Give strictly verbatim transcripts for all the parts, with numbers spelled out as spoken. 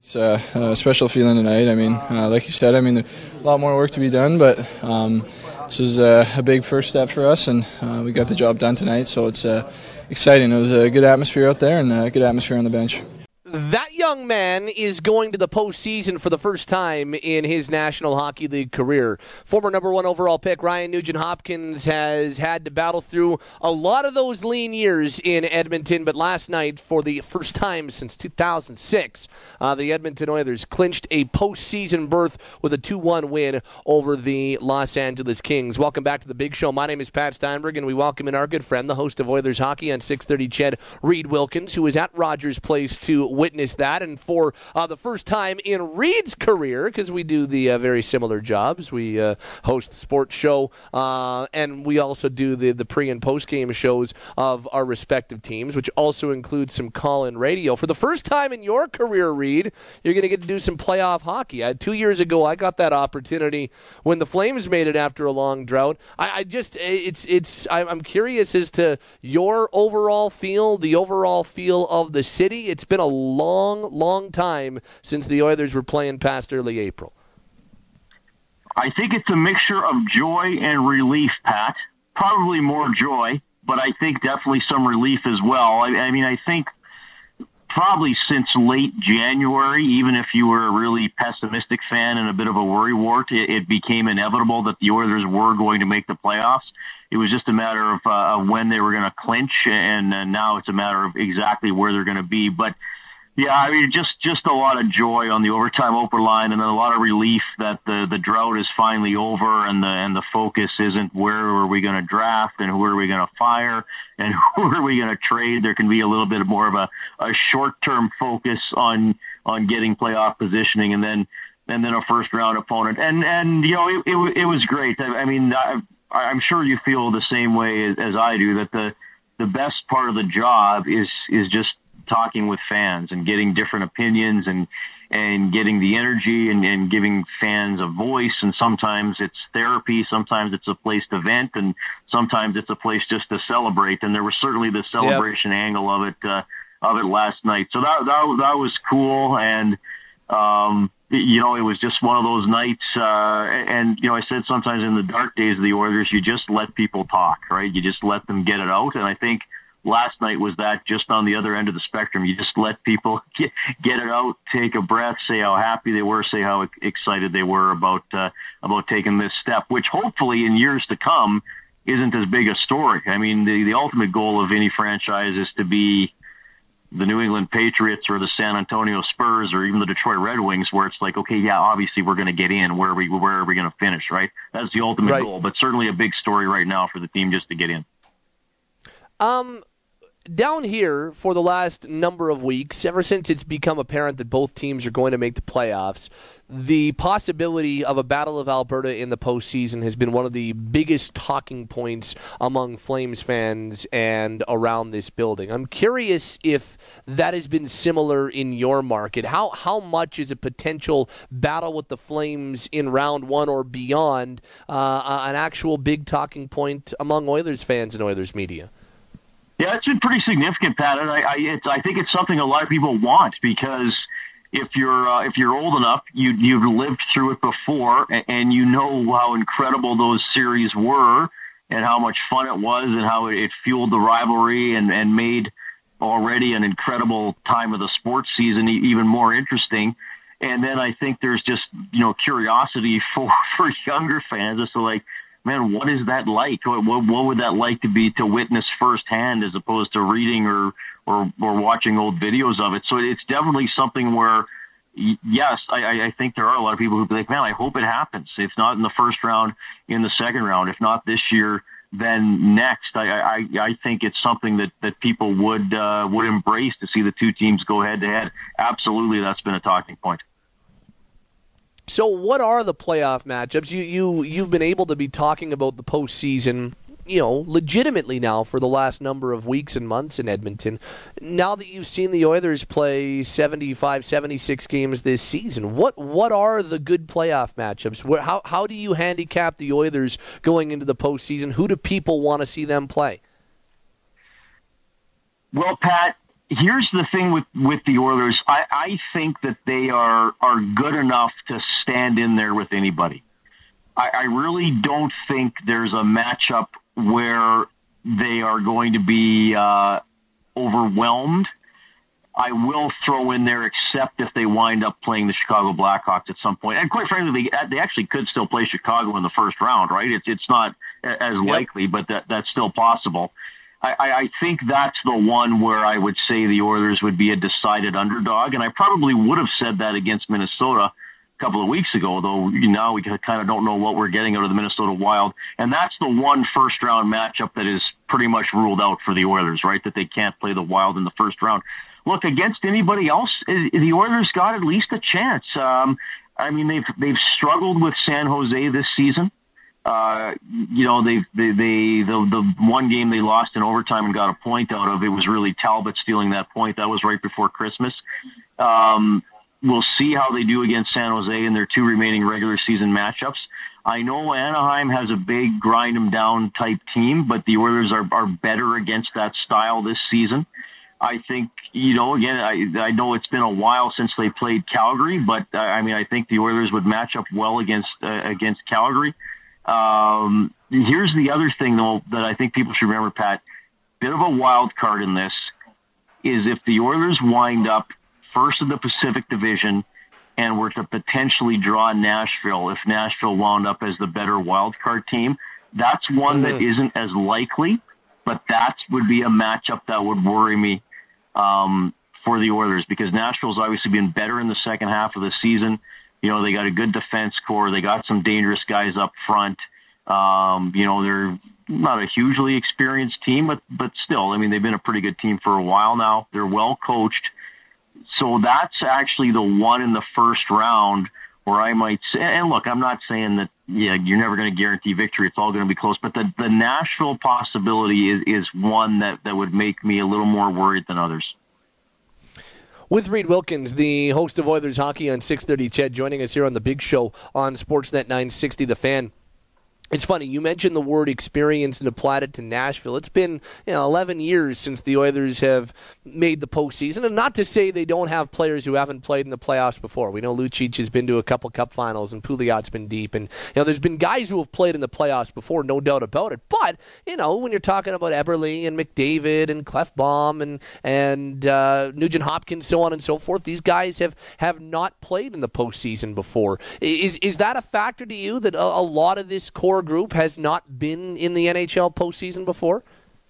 It's a, a special feeling tonight. I mean, uh, like you said, I mean, a lot more work to be done, but um, this was a, a big first step for us, and uh, we got the job done tonight, so it's uh, exciting. It was a good atmosphere out there and a good atmosphere on the bench. That young man is going to the postseason for the first time in his National Hockey League career. Former number one overall pick Ryan Nugent-Hopkins has had to battle through a lot of those lean years in Edmonton, but last night, for the first time since two thousand six, uh, the Edmonton Oilers clinched a postseason berth with a two one win over the Los Angeles Kings. Welcome back to the Big Show. My name is Pat Steinberg, and we welcome in our good friend, the host of Oilers Hockey on six thirty C H E D, Reed Wilkins, who is at Rogers Place to witness that, and for uh, the first time in Reed's career, because we do the uh, very similar jobs, we uh, host the sports show, uh, and we also do the, the pre- and post-game shows of our respective teams, which also includes some call-in radio. For the first time in your career, Reed, you're going to get to do some playoff hockey. I, two years ago, I got that opportunity when the Flames made it after a long drought. I, I just, it's, it's, I'm curious as to your overall feel, the overall feel of the city. It's been a long, long time since the Oilers were playing past early April. I think it's a mixture of joy and relief, Pat. Probably more joy, but I think definitely some relief as well. I, I mean, I think probably since late January, even if you were a really pessimistic fan and a bit of a worrywart, it, it became inevitable that the Oilers were going to make the playoffs. It was just a matter of uh, when they were going to clinch, and uh, now it's a matter of exactly where they're going to be. But yeah, I mean, just, just a lot of joy on the overtime open line, and then a lot of relief that the, the drought is finally over, and the and the focus isn't where are we going to draft and who are we going to fire and who are we going to trade. There can be a little bit more of a, a short-term focus on on getting playoff positioning, and then and then a first-round opponent. And and you know, it it, it was great. I, I mean, I, I'm sure you feel the same way as, as I do, that the the best part of the job is is just talking with fans and getting different opinions and and getting the energy and, and giving fans a voice. And sometimes it's therapy, sometimes it's a place to vent, and sometimes it's a place just to celebrate. And there was certainly the celebration yep. angle of it uh, of it last night. So that that, that was cool. And um, you know, it was just one of those nights. Uh, and you know, I said sometimes in the dark days of the Oilers, you just let people talk, right? You just let them get it out. And I think last night was that, just on the other end of the spectrum. You just let people get, get it out, take a breath, say how happy they were, say how excited they were about uh, about taking this step, which hopefully in years to come isn't as big a story. I mean, the, the ultimate goal of any franchise is to be the New England Patriots or the San Antonio Spurs or even the Detroit Red Wings, where it's like, okay, yeah, obviously we're going to get in. Where are we, where are we going to finish, right? That's the ultimate right. goal, but certainly a big story right now for the team just to get in. Um. Down here for the last number of weeks, ever since it's become apparent that both teams are going to make the playoffs, the possibility of a Battle of Alberta in the postseason has been one of the biggest talking points among Flames fans and around this building. I'm curious if that has been similar in your market. How how much is a potential battle with the Flames in round one or beyond uh, an actual big talking point among Oilers fans and Oilers media? Yeah, it's been pretty significant, Pat. And I, I, it's, I think it's something a lot of people want, because if you're uh, if you're old enough, you you've lived through it before, and, and you know how incredible those series were, and how much fun it was, and how it, it fueled the rivalry, and, and made already an incredible time of the sports season even more interesting. And then I think there's just, you know, curiosity for for younger fans as to, like, man, what is that like? What, what, what would that like to be, to witness firsthand, as opposed to reading or, or, or watching old videos of it? So it's definitely something where, yes, I, I think there are a lot of people who be like, man, I hope it happens. If not in the first round, in the second round. If not this year, then next. I, I, I think it's something that, that people would uh, would embrace, to see the two teams go head to head. Absolutely, that's been a talking point. So what are the playoff matchups? You, you, you've been able to be talking about the postseason, you know, legitimately now for the last number of weeks and months in Edmonton. Now that you've seen the Oilers play seventy-five, seventy-six games this season, what what are the good playoff matchups? Where, how, how do you handicap the Oilers going into the postseason? Who do people want to see them play? Well, Pat, here's the thing with, with the Oilers. I, I think that they are, are good enough to stand in there with anybody. I, I really don't think there's a matchup where they are going to be uh, overwhelmed. I will throw in there, except if they wind up playing the Chicago Blackhawks at some point. And quite frankly, they, they actually could still play Chicago in the first round, right? It's it's not as likely, yep. but that that's still possible. I, I think that's the one where I would say the Oilers would be a decided underdog, and I probably would have said that against Minnesota a couple of weeks ago, though now we kind of don't know what we're getting out of the Minnesota Wild. And that's the one first-round matchup that is pretty much ruled out for the Oilers, right, that they can't play the Wild in the first round. Look, against anybody else, the Oilers got at least a chance. Um, I mean, they've they've struggled with San Jose this season. Uh, you know, they, they, they, the, the one game they lost in overtime and got a point out of, it was really Talbot stealing that point. That was right before Christmas. Um, we'll see how they do against San Jose in their two remaining regular season matchups. I know Anaheim has a big grind them down type team, but the Oilers are, are better against that style this season. I think, you know, again, I, I know it's been a while since they played Calgary, but uh, I mean, I think the Oilers would match up well against, uh, against Calgary. Um, here's the other thing, though, that I think people should remember, Pat. Bit of a wild card in this is if the Oilers wind up first in the Pacific Division and were to potentially draw Nashville, if Nashville wound up as the better wild card team, that's one mm-hmm. that isn't as likely, but that would be a matchup that would worry me um, for the Oilers, because Nashville's obviously been better in the second half of the season. You know, they got a good defense core. They got some dangerous guys up front. Um, you know, they're not a hugely experienced team, but, but still, I mean, they've been a pretty good team for a while now. They're well coached. So that's actually the one in the first round where I might say, and look, I'm not saying that, yeah, you're never going to guarantee victory. It's all going to be close. But the, the Nashville possibility is, is one that, that would make me a little more worried than others. With Reed Wilkins, the host of Oilers Hockey on six thirty, Ched, joining us here on the Big Show on Sportsnet nine sixty The Fan. It's funny, you mentioned the word experience and applied it to Nashville. It's been you know, eleven years since the Oilers have made the postseason, and not to say they don't have players who haven't played in the playoffs before. We know Lucic has been to a couple Cup finals, and Pouliot's been deep, and you know there's been guys who have played in the playoffs before, no doubt about it. But you know when you're talking about Eberle and McDavid and Clefbaum and and uh, Nugent Hopkins, so on and so forth, these guys have, have not played in the postseason before. Is is that a factor to you that a, a lot of this core group has not been in the N H L postseason before?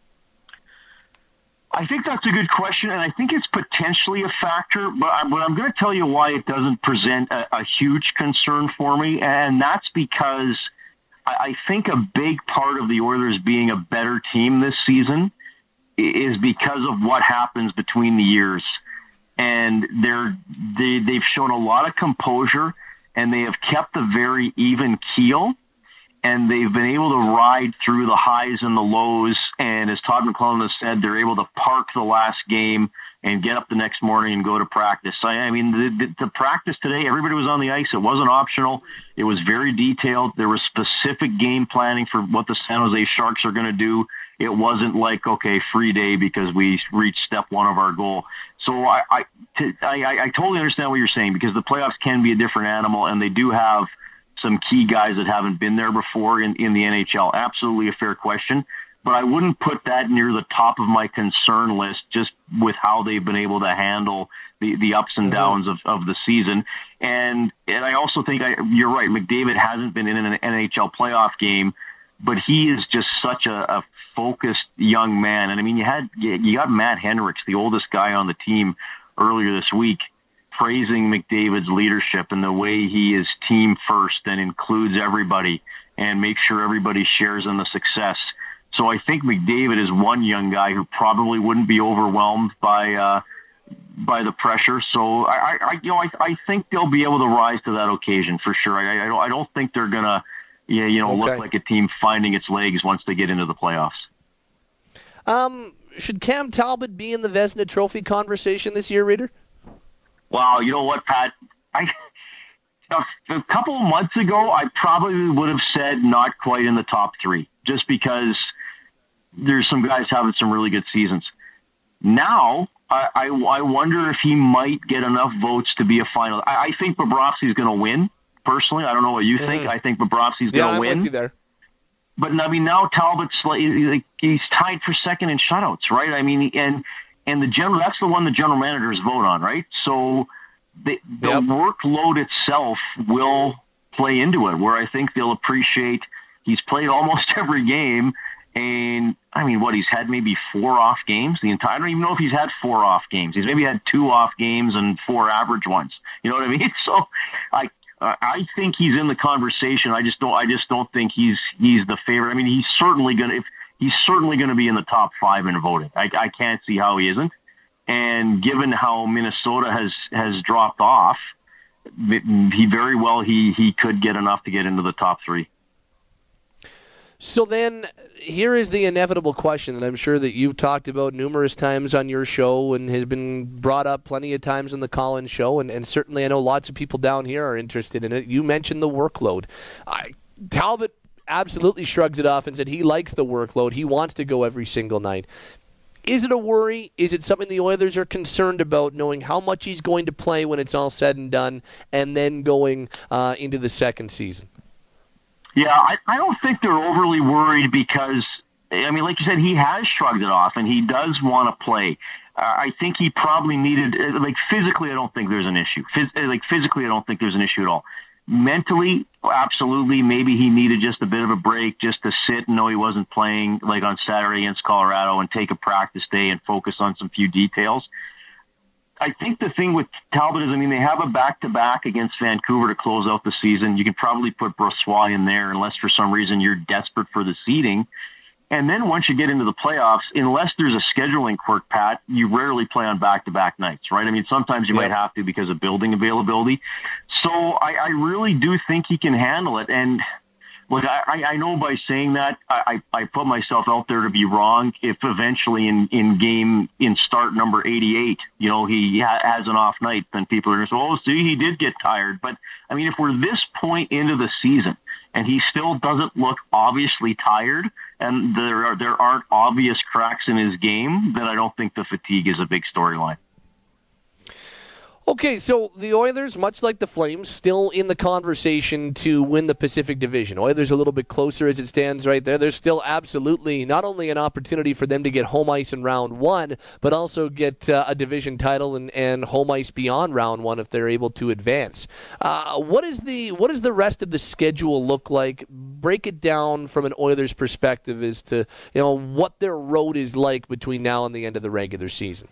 I think that's a good question, and I think it's potentially a factor, but, I, but I'm going to tell you why it doesn't present a, a huge concern for me, and that's because I, I think a big part of the Oilers being a better team this season is because of what happens between the years. And they're, they, they've shown a lot of composure, and they have kept a very even keel. And they've been able to ride through the highs and the lows. And as Todd McLellan has said, they're able to park the last game and get up the next morning and go to practice. I, I mean, the, the, the practice today, everybody was on the ice. It wasn't optional. It was very detailed. There was specific game planning for what the San Jose Sharks are going to do. It wasn't like, okay, free day because we reached step one of our goal. So I, I, to, I, I totally understand what you're saying, because the playoffs can be a different animal, and they do have some key guys that haven't been there before in, in the N H L. Absolutely a fair question, but I wouldn't put that near the top of my concern list just with how they've been able to handle the, the ups and downs of, of the season. And and I also think I, you're right, McDavid hasn't been in an N H L playoff game, but he is just such a, a focused young man. And I mean, you had you got Matt Hendricks, the oldest guy on the team, earlier this week, praising McDavid's leadership and the way he is team first and includes everybody and makes sure everybody shares in the success. So I think McDavid is one young guy who probably wouldn't be overwhelmed by uh, by the pressure. So I, I you know, I, I think they'll be able to rise to that occasion for sure. I, I don't, I don't think they're gonna, yeah, you know, okay. look like a team finding its legs once they get into the playoffs. Um, should Cam Talbot be in the Vezina Trophy conversation this year, Reader? Wow, you know what, Pat? I, a couple of months ago, I probably would have said not quite in the top three, just because there's some guys having some really good seasons. Now, I, I, I wonder if he might get enough votes to be a final. I, I think Bobrovsky's going to win, personally. I don't know what you think. Mm-hmm. I think Bobrovsky's yeah, going to win. I'm with you there. But, I mean, now Talbot's like, he's tied for second in shutouts, right? I mean, and and the general that's the one the general managers vote on, right? So the, the yep. workload itself will play into it, where I think they'll appreciate he's played almost every game. And, I mean, what, he's had maybe four off games the entire, I don't even know if he's had four off games. He's maybe had two off games and four average ones. You know what I mean? So I I think he's in the conversation. I just don't I just don't think he's he's the favorite. I mean, he's certainly going to if he's certainly going to be in the top five in voting. I, I can't see how he isn't. And given how Minnesota has, has dropped off, he very well he, he could get enough to get into the top three. So then, here is the inevitable question that I'm sure that you've talked about numerous times on your show and has been brought up plenty of times on the Collins show, and, and certainly I know lots of people down here are interested in it. You mentioned the workload. I, Talbot absolutely shrugs it off and said he likes the workload. He wants to go every single night. Is it a worry? Is it something the Oilers are concerned about, knowing how much he's going to play when it's all said and done, and then going uh, into the second season? Yeah, I, I don't think they're overly worried because, I mean, like you said, he has shrugged it off, and he does want to play. Uh, I think he probably needed, like, physically, I don't think there's an issue. Phys- like, physically, I don't think there's an issue at all. Mentally, absolutely, maybe he needed just a bit of a break just to sit and know he wasn't playing, like, on Saturday against Colorado and take a practice day and focus on some few details. I think the thing with Talbot is, I mean, they have a back-to-back against Vancouver to close out the season. You could probably put Brossoit in there unless for some reason you're desperate for the seeding. And then once you get into the playoffs, unless there's a scheduling quirk, Pat, you rarely play on back-to-back nights, right? I mean, sometimes you yeah. might have to because of building availability. So I, I really do think he can handle it. And look, I, I know by saying that, I, I put myself out there to be wrong if eventually in, in game, in start number eighty-eight, you know, he ha- has an off night, then people are going to say, oh, see, he did get tired. But, I mean, if we're this point into the season and he still doesn't look obviously tired and there are, there aren't obvious cracks in his game, then I don't think the fatigue is a big storyline. Okay, so the Oilers, much like the Flames, still in the conversation to win the Pacific Division. Oilers a little bit closer as it stands right there. There's still absolutely not only an opportunity for them to get home ice in round one, but also get uh, a division title and, and home ice beyond round one if they're able to advance. Uh, what is the what does the rest of the schedule look like? Break it down from an Oilers perspective as to you know what their road is like between now and the end of the regular season.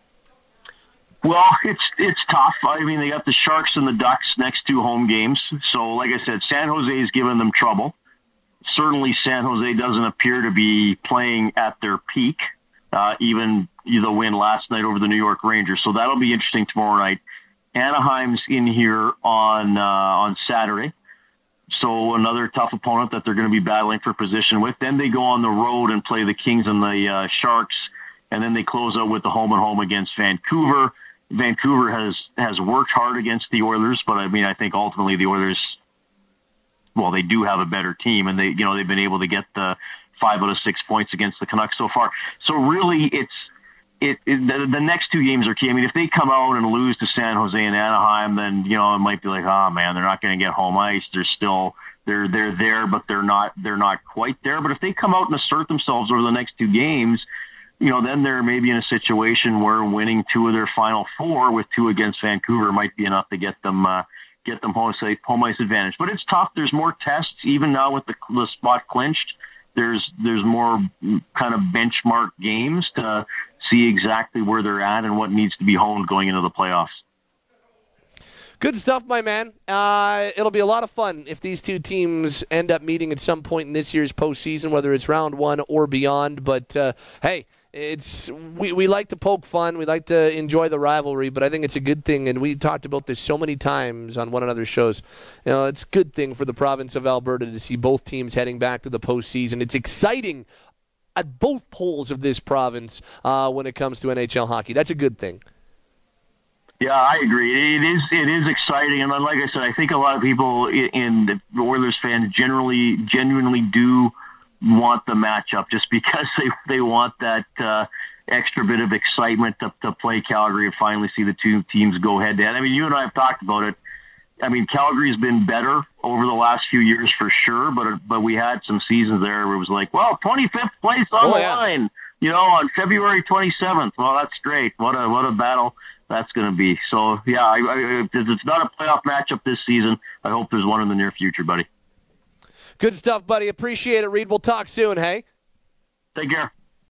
Well, it's it's tough. I mean, they got the Sharks and the Ducks next two home games. So, like I said, San Jose is giving them trouble. Certainly, San Jose doesn't appear to be playing at their peak, uh, even the win last night over the New York Rangers. So that'll be interesting tomorrow night. Anaheim's in here on uh, on Saturday. So another tough opponent that they're going to be battling for position with. Then they go on the road and play the Kings and the uh, Sharks, and then they close out with the home and home against Vancouver. Vancouver has, has worked hard against the Oilers, but I mean, I think ultimately the Oilers, well, they do have a better team, and they, you know, they've been able to get the five out of six points against the Canucks so far. So really, it's it, it the, the next two games are key. I mean, if they come out and lose to San Jose and Anaheim, then you know it might be like, oh man, they're not going to get home ice. They're still they're they're there, but they're not they're not quite there. But if they come out and assert themselves over the next two games, you know, then they're maybe in a situation where winning two of their final four with two against Vancouver might be enough to get them uh, get them home ice, home ice advantage. But it's tough. There's more tests even now with the, the spot clinched. There's there's more kind of benchmark games to see exactly where they're at and what needs to be honed going into the playoffs. Good stuff, my man. Uh, it'll be a lot of fun if these two teams end up meeting at some point in this year's postseason, whether it's round one or beyond. But uh, hey. It's we, we like to poke fun. We like to enjoy the rivalry, but I think it's a good thing, and we talked about this so many times on one another's shows. You know, it's a good thing for the province of Alberta to see both teams heading back to the postseason. It's exciting at both poles of this province uh, when it comes to N H L hockey. That's a good thing. Yeah, I agree. It is it is exciting, and like I said, I think a lot of people in the Oilers fans generally genuinely do want the matchup just because they they want that uh, extra bit of excitement to, to play Calgary and finally see the two teams go head to head. I mean, you and I have talked about it. I mean, Calgary's been better over the last few years for sure, but but we had some seasons there where it was like, well, twenty-fifth place on oh, the yeah. line, you know, on February twenty-seventh. Well, that's great. What a what a battle that's going to be. So, yeah, I, I, if it's not a playoff matchup this season, I hope there's one in the near future, buddy. Good stuff, buddy. Appreciate it, Reed. We'll talk soon, hey? Take care.